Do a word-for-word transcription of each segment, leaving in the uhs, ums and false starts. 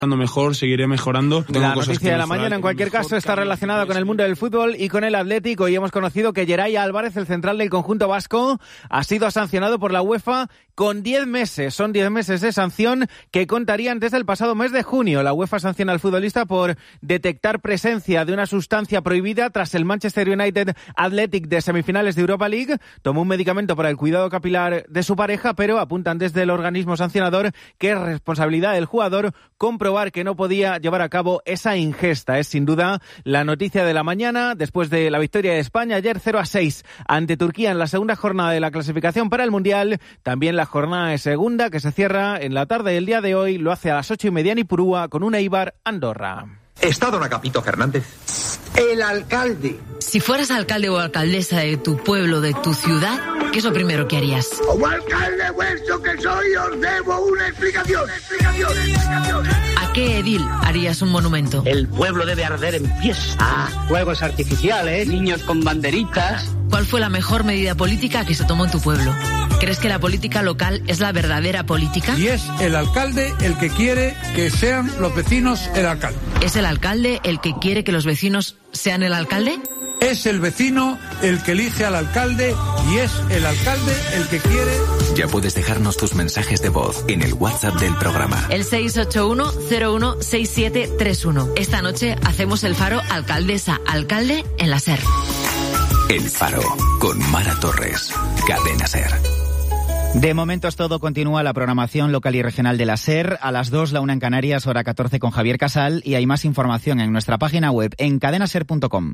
mejor, seguiré mejorando. Tengo la cosas noticia que de la mejorar, mañana, en cualquier mejor caso, está relacionada con el mundo del fútbol y con el Atlético. Y hemos conocido que Geray Álvarez, el central del conjunto vasco, ha sido sancionado por la UEFA con diez meses. Son diez meses de sanción que contarían desde el pasado mes de junio. La UEFA sanciona al futbolista por detectar presencia de una sustancia prohibida tras el Manchester United Athletic de semifinales de Europa League. Tomó un medicamento para el cuidado capilar de su pareja, pero apuntan desde el organismo sancionador que es responsabilidad del jugador comprobar que no podía llevar a cabo esa ingesta. Es sin duda la noticia de la mañana después de la victoria de España ayer cero a seis ante Turquía en la segunda jornada de la clasificación para el Mundial. También la jornada de segunda que se cierra en la tarde del día de hoy lo hace a las ocho y media en Ipurúa con un Eibar Andorra. ¿Está don Agapito Fernández? El alcalde. Si fueras alcalde o alcaldesa de tu pueblo, de tu ciudad, ¿qué es lo primero que harías? Como alcalde vuestro que soy, os debo una explicación. Explicación, explicación. ¿A qué edil harías un monumento? El pueblo debe arder en fiesta. Fuegos artificiales, niños con banderitas. ¿Cuál fue la mejor medida política que se tomó en tu pueblo? ¿Crees que la política local es la verdadera política? Y es el alcalde el que quiere que sean los vecinos el alcalde. ¿Es el alcalde el que quiere que los vecinos sean el alcalde? Es el vecino el que elige al alcalde y es el alcalde el que quiere... Ya puedes dejarnos tus mensajes de voz en el WhatsApp del programa. El seis ocho uno cero uno seis siete tres uno. Esta noche hacemos el faro alcaldesa-alcalde en la SER. El Faro, con Mara Torres, Cadena SER. De momento es todo, continúa la programación local y regional de la SER. A las dos, la una en Canarias, hora catorce con Javier Casal. Y hay más información en nuestra página web en cadena ser punto com.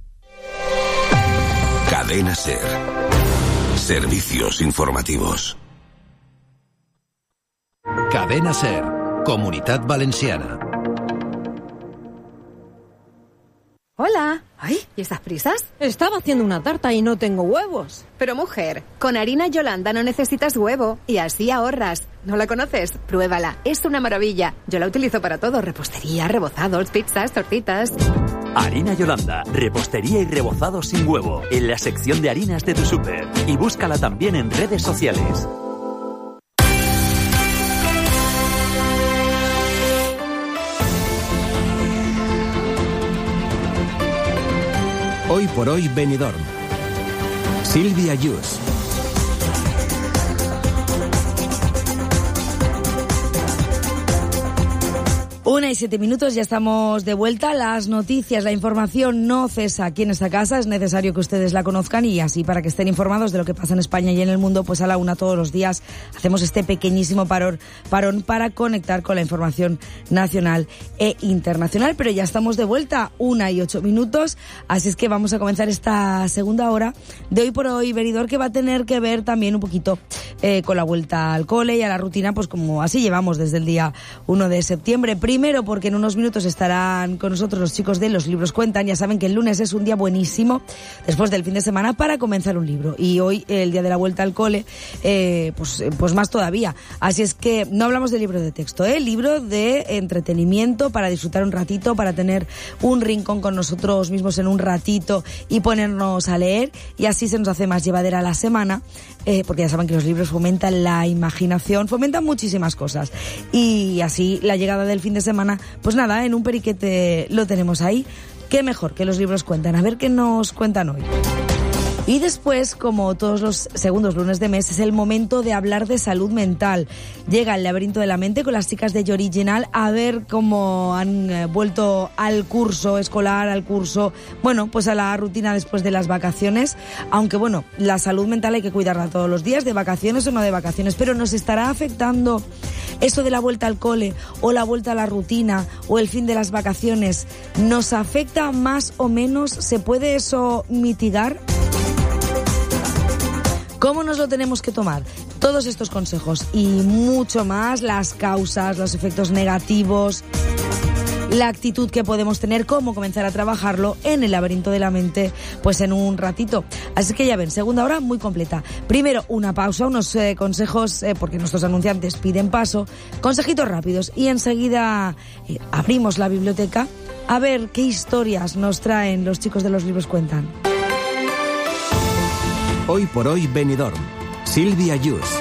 Cadena SER. Servicios informativos. Cadena SER. Comunitat Valenciana. Hola. Ay, ¿y estas prisas? Estaba haciendo una tarta y no tengo huevos. Pero mujer, con harina Yolanda no necesitas huevo y así ahorras. ¿No la conoces? Pruébala, es una maravilla. Yo la utilizo para todo, repostería, rebozados, pizzas, tortitas. Harina Yolanda, repostería y rebozado sin huevo, en la sección de harinas de tu súper. Y búscala también en redes sociales. Hoy por hoy Benidorm. Sílvia Yus. Una y siete minutos, ya estamos de vuelta. Las noticias, la información no cesa aquí en esta casa. Es necesario que ustedes la conozcan y así para que estén informados de lo que pasa en España y en el mundo, pues a la una todos los días hacemos este pequeñísimo parón, parón para conectar con la información nacional e internacional. Pero ya estamos de vuelta, una y ocho minutos. Así es que vamos a comenzar esta segunda hora de Hoy por Hoy Benidorm, que va a tener que ver también un poquito eh, con la vuelta al cole y a la rutina, pues como así llevamos desde el día uno de septiembre. Primero porque en unos minutos estarán con nosotros los chicos de Los Libros Cuentan. Ya saben que el lunes es un día buenísimo después del fin de semana para comenzar un libro. Y hoy, el día de la vuelta al cole, eh, pues, pues más todavía. Así es que no hablamos de libro de texto, ¿eh? Libro de entretenimiento para disfrutar un ratito, para tener un rincón con nosotros mismos en un ratito y ponernos a leer. Y así se nos hace más llevadera la semana, eh, porque ya saben que los libros fomentan la imaginación, fomentan muchísimas cosas. Y así la llegada del fin de semana, pues nada, en un periquete lo tenemos ahí. Qué mejor que Los Libros Cuentan. A ver qué nos cuentan hoy. Y después, como todos los segundos lunes de mes, es el momento de hablar de salud mental. Llega el laberinto de la mente con las chicas de Original a ver cómo han eh, vuelto al curso escolar, al curso, bueno, pues a la rutina después de las vacaciones. Aunque bueno, la salud mental hay que cuidarla todos los días, de vacaciones o no de vacaciones, pero ¿nos estará afectando eso de la vuelta al cole o la vuelta a la rutina o el fin de las vacaciones? ¿Nos afecta más o menos? ¿Se puede eso mitigar? ¿Cómo nos lo tenemos que tomar? Todos estos consejos y mucho más, las causas, los efectos negativos, la actitud que podemos tener, cómo comenzar a trabajarlo en el laberinto de la mente, pues en un ratito. Así que ya ven, segunda hora muy completa. Primero una pausa, unos eh, consejos, eh, porque nuestros anunciantes piden paso, consejitos rápidos y enseguida eh, abrimos la biblioteca a ver qué historias nos traen los chicos de Los Libros Cuentan. Hoy por hoy Benidorm. Sílvia Yus.